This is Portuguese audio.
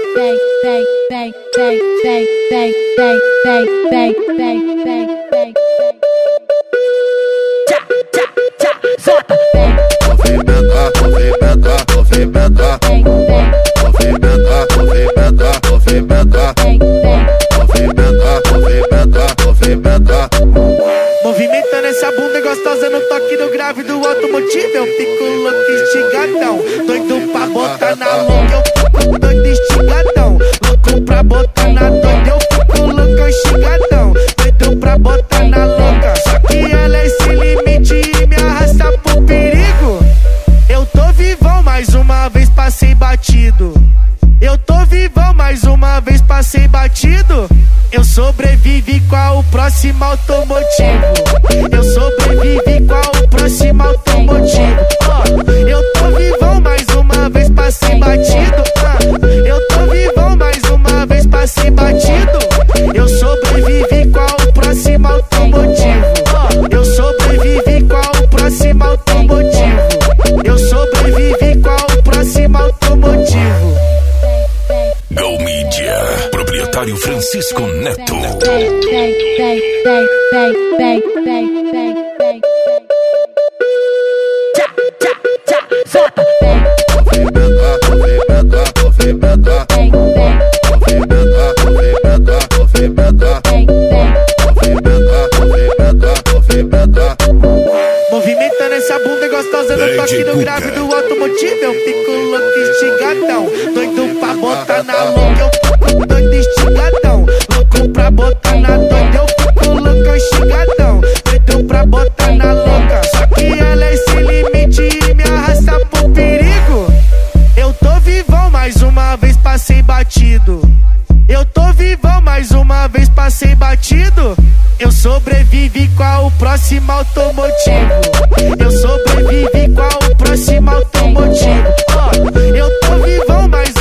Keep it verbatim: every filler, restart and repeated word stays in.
Movimentando essa bunda gostosa no toque do grave do automotivo. Eu fico louco estigadão, doido pra botar na louca. Eu fico doido estigadão, louco pra botar na doida. Eu fico louco estigadão, doido pra botar na louca. Só que ela é sem limite e me arrasta pro perigo. Eu tô vivão, mais uma vez passei batido. Eu tô vivão, mais uma vez passei batido. Eu sobrevivi, qual o próximo automotivo? Eu sobrevivi, qual o próximo automotivo? Oh, eu tô vivão, mais uma vez passei batido. Ah, eu tô vivão, mais uma vez passei batido. Eu sobrevivi, qual o próximo automotivo? Oh, eu sobrevivi, qual o próximo automotivo? Eu sobrevivi, qual o próximo automotivo? Go Media, proprietário Francisco Neto. Movimentando essa bunda gostosa no toque do grave do automotivo. Eu fico louco estigadão, doido pra botar na louca. Eu fico doido estigadão, louco pra botar na doida. Eu fico louco estigadão, doido pra botar na louca. Só que ela é sem limite e me arrasta pro perigo. Eu tô vivão, mais uma vez passei batido. Eu tô vivão, mais uma vez passei batido. Eu sobrevivi, qual o próximo automotivo? Eu sobrevivi, qual o próximo automotivo? Oh, eu tô vivão, mais